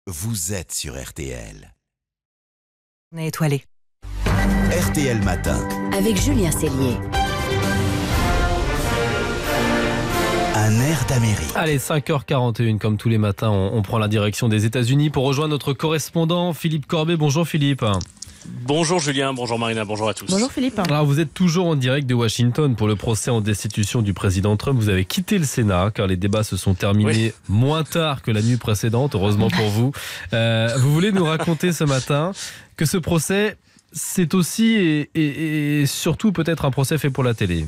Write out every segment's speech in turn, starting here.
vous êtes sur RTL. On est étoilé. RTL Matin. Avec Julien Cellier. Un air d'Amérique. Allez, 5h41, comme tous les matins, on prend la direction des États-Unis pour rejoindre notre correspondant Philippe Corbet. Bonjour Philippe. Bonjour Julien, bonjour Marina, bonjour à tous. Bonjour Philippe. Alors vous êtes toujours en direct de Washington pour le procès en destitution du président Trump. Vous avez quitté le Sénat car les débats se sont terminés moins tard que la nuit précédente, heureusement pour vous. Vous voulez nous raconter ce matin que ce procès, c'est aussi et surtout peut-être un procès fait pour la télé.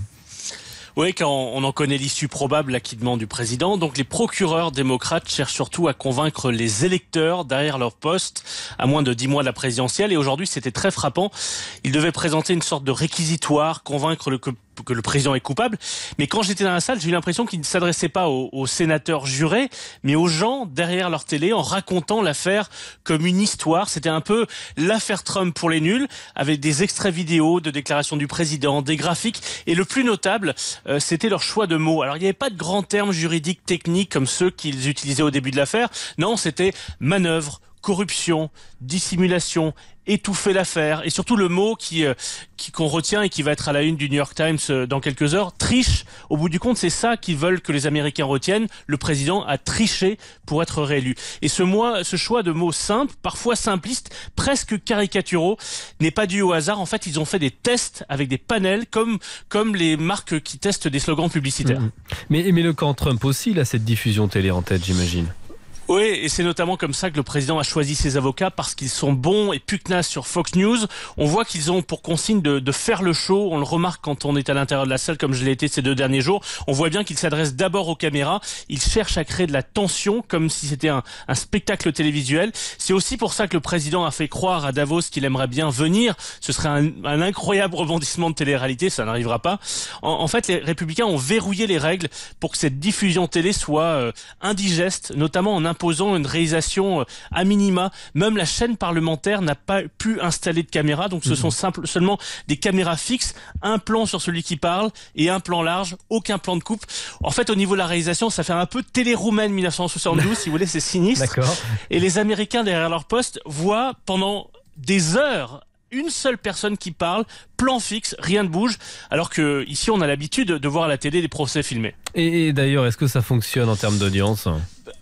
Oui, quand on en connaît l'issue probable, l'acquittement du président. Donc les procureurs démocrates cherchent surtout à convaincre les électeurs derrière leur poste à moins de 10 mois de la présidentielle. Et aujourd'hui, c'était très frappant. Ils devaient présenter une sorte de réquisitoire, convaincre que le président est coupable. Mais quand j'étais dans la salle, j'ai eu l'impression qu'il ne s'adressait pas aux sénateurs jurés, mais aux gens derrière leur télé en racontant l'affaire comme une histoire. C'était un peu l'affaire Trump pour les nuls, avec des extraits vidéo de déclarations du président, des graphiques. Et le plus notable, c'était leur choix de mots. Alors il n'y avait pas de grands termes juridiques techniques comme ceux qu'ils utilisaient au début de l'affaire. Non, c'était manœuvre, corruption, dissimulation, étouffer l'affaire, et surtout le mot qu'on retient et qui va être à la une du New York Times dans quelques heures, triche. Au bout du compte, c'est ça qu'ils veulent que les Américains retiennent. Le président a triché pour être réélu. Et ce choix de mots simples, parfois simplistes, presque caricaturaux, n'est pas dû au hasard. En fait, ils ont fait des tests avec des panels, comme les marques qui testent des slogans publicitaires. Mais le camp Trump aussi, il a cette diffusion télé en tête, j'imagine. Oui, et c'est notamment comme ça que le président a choisi ses avocats, parce qu'ils sont bons et pugnaces sur Fox News. On voit qu'ils ont pour consigne de faire le show. On le remarque quand on est à l'intérieur de la salle, comme je l'ai été ces 2 derniers jours. On voit bien qu'ils s'adressent d'abord aux caméras. Ils cherchent à créer de la tension, comme si c'était un spectacle télévisuel. C'est aussi pour ça que le président a fait croire à Davos qu'il aimerait bien venir. Ce serait un incroyable rebondissement de télé-réalité, ça n'arrivera pas. En fait, les républicains ont verrouillé les règles pour que cette diffusion télé soit indigeste, notamment en imposant une réalisation à minima. Même la chaîne parlementaire n'a pas pu installer de caméra, donc ce sont seulement des caméras fixes, un plan sur celui qui parle et un plan large, aucun plan de coupe. En fait, au niveau de la réalisation, ça fait un peu télé-roumaine 1972, si vous voulez, c'est sinistre. D'accord. Et les Américains derrière leur poste voient pendant des heures une seule personne qui parle, plan fixe, rien ne bouge, alors que ici on a l'habitude de voir à la télé des procès filmés. Et d'ailleurs, est-ce que ça fonctionne en termes d'audience ?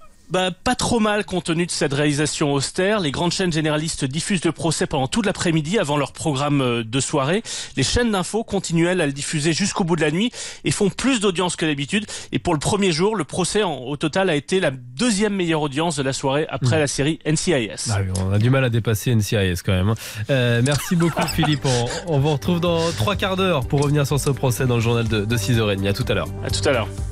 Pas trop mal compte tenu de cette réalisation austère. Les grandes chaînes généralistes diffusent le procès pendant toute l'après-midi avant leur programme de soirée. Les chaînes d'infos continuent elles à le diffuser jusqu'au bout de la nuit et font plus d'audience que d'habitude. Et pour le premier jour, le procès au total a été la 2e meilleure audience de la soirée après la série NCIS. Ah oui, on a du mal à dépasser NCIS quand même. Merci beaucoup Philippe. On vous retrouve dans 3 quarts d'heure pour revenir sur ce procès dans le journal de 6h30. À tout à l'heure. À tout à l'heure.